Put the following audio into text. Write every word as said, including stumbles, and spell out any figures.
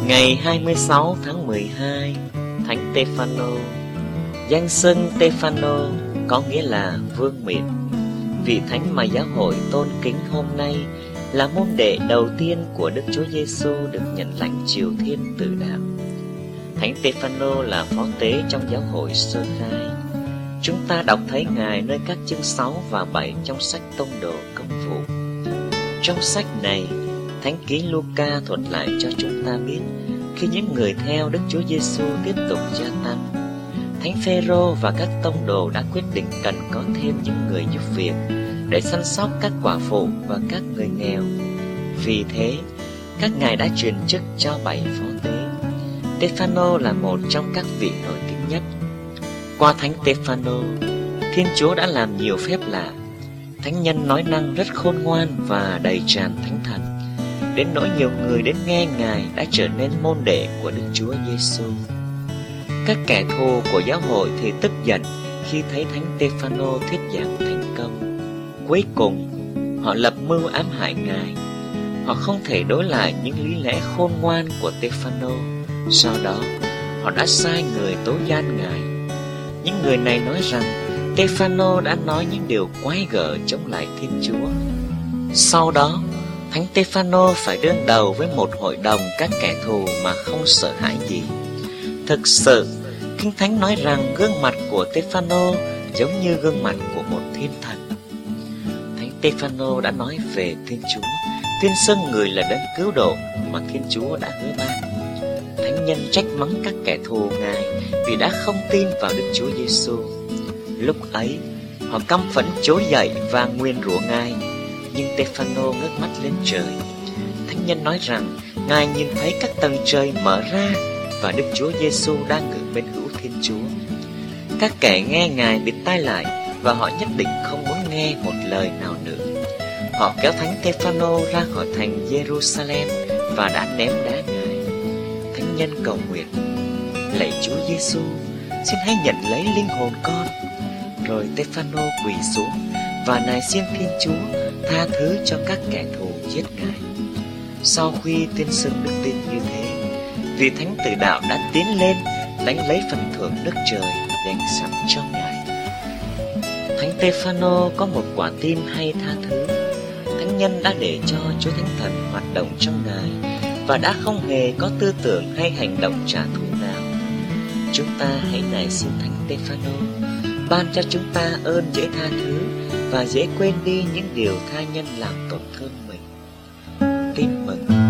Ngày hai mươi sáu tháng mười hai, Thánh Stê-phan-nô. Danh xưng Stê-phan-nô có nghĩa là vương miện. Vị thánh mà giáo hội tôn kính hôm nay là môn đệ đầu tiên của Đức Chúa Giêsu được nhận lãnh triều thiên tử đạo. Thánh Stê-phan-nô là phó tế trong giáo hội sơ khai. Chúng ta đọc thấy Ngài nơi các chương sáu và bảy trong sách Tông Đồ Công vụ. Trong sách này, Thánh ký Luca thuật lại cho chúng ta biết khi những người theo Đức Chúa Giêsu tiếp tục gia tăng, Thánh Phêrô và các tông đồ đã quyết định cần có thêm những người giúp việc để săn sóc các quả phụ và các người nghèo. Vì thế, các ngài đã truyền chức cho bảy phó tế. Stê-phan-nô là một trong các vị nổi tiếng nhất. Qua Thánh Stê-phan-nô, Thiên Chúa đã làm nhiều phép lạ. Thánh nhân nói năng rất khôn ngoan và đầy tràn Thánh Thần, đến nỗi nhiều người đến nghe Ngài đã trở nên môn đệ của Đức Chúa Giêsu. Các kẻ thù của giáo hội thì tức giận khi thấy Thánh Stê-phan-nô thuyết giảng thành công. Cuối cùng, họ lập mưu ám hại Ngài. Họ không thể đối lại những lý lẽ khôn ngoan của Stê-phan-nô. Sau đó, họ đã sai người tố gian Ngài. Những người này nói rằng Stê-phan-nô đã nói những điều quái gở chống lại Thiên Chúa. Sau đó, Thánh Stê-phan-nô phải đương đầu với một hội đồng các kẻ thù mà không sợ hãi gì. Thực sự, Kinh Thánh nói rằng gương mặt của Stê-phan-nô giống như gương mặt của một thiên thần. Thánh Stê-phan-nô đã nói về Thiên Chúa, tuyên xưng người là đấng cứu độ mà Thiên Chúa đã hứa ban. Thánh nhân trách mắng các kẻ thù Ngài vì đã không tin vào Đức Chúa Giêsu. Lúc ấy, họ căm phẫn trỗi dậy và nguyền rủa Ngài. Nhưng Stê-phan-nô ngước mắt lên trời. Thánh nhân nói rằng Ngài nhìn thấy các tầng trời mở ra và Đức Chúa Giêsu đang ngự bên hữu Thiên Chúa. Các kẻ nghe Ngài bịt tai lại và họ nhất định không muốn nghe một lời nào nữa. Họ kéo Thánh Stê-phan-nô ra khỏi thành Giê-ru-sa-lem và đã ném đá Ngài. Thánh nhân cầu nguyện: lạy Chúa Giêsu, xin hãy nhận lấy linh hồn con. Rồi Stê-phan-nô quỳ xuống và nài xin Thiên Chúa tha thứ cho các kẻ thù giết Ngài. Sau khi tuyên xưng đức tin như thế, vị thánh tử đạo đã tiến lên lãnh lấy phần thưởng Đức Trời dành sẵn cho Ngài. Thánh Stê-phan-nô có một quả tim hay tha thứ. Thánh nhân đã để cho Chúa Thánh Thần hoạt động trong Ngài và đã không hề có tư tưởng hay hành động trả thù nào. Chúng ta hãy nài xin Thánh Stê-phan-nô ban cho chúng ta ơn dễ tha thứ và dễ quên đi những điều tha nhân làm tổn thương mình. Tin mừng.